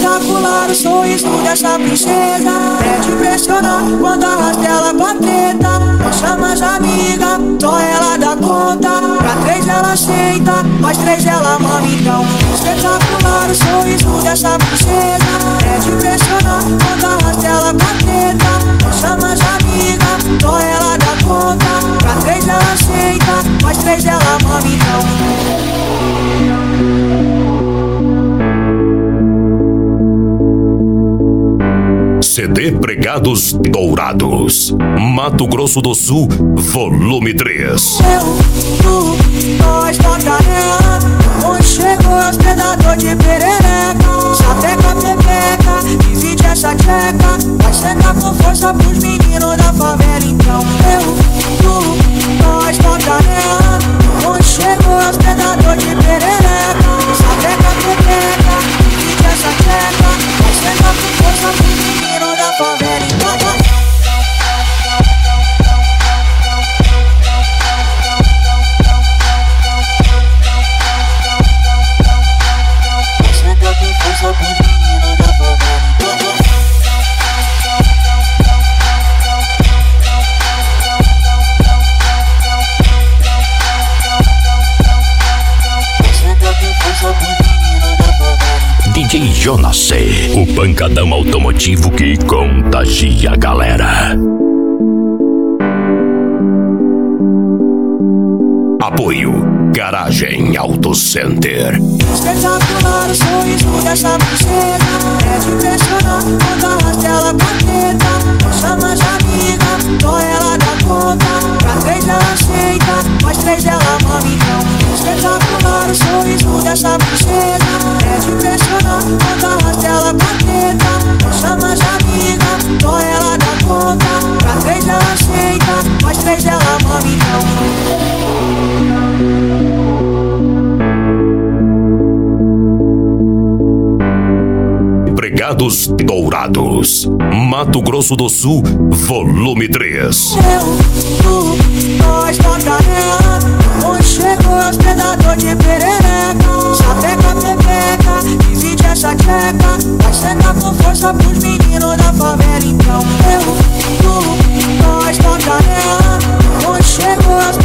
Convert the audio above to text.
Espetacular o sorriso dessa princesa, é de impressionar quando arrasta ela pra treta. Não chama as amigas, só ela dá conta. Pra 3 ela aceita, mais 3 ela mama então. Espetacular o sorriso dessa princesa, é de impressionar quando arrasta ela pra treta. Não chama as amigas, só ela dá conta. Pra 3 ela aceita, mais 3 ela mama então. CD Pregados Dourados, Mato Grosso do Sul, volume 3. Nós toca nela, onde chegou os predador de perereca. Sapeca, pepeca, divide essa tcheca. Vai chegar com força pros meninos da favela então. Nós toca nela, onde chegou os predador de perereca. Sapeca, pepeca, divide essa tcheca. Vai chegar com força pros meninos da favela então. DJ Jonas C, o pancadão automotivo que contagia a galera. Apoio Garagem Auto Center. Espetacular o sorriso dessa princesa, é de impressionar quando arrasta ela pra treta. Não chama as amigas, só ela dá conta. Pra 3 ela aceita, mais 3 ela mama então. Espetacular o sorriso dessa princesa, é de impressionar quando arrasta ela pra treta. Não chama as amigas, só ela dá conta. Pra 3 ela aceita, mais 3 ela mama então. Pregados Dourados, Mato Grosso do Sul, volume 3. Nós toca nela, onde chegou os predador de perereca. Sapeca, pepeca, divide essa tcheca. Vai chegar com força pros meninos da favela então. Nós toca nela, onde chegou os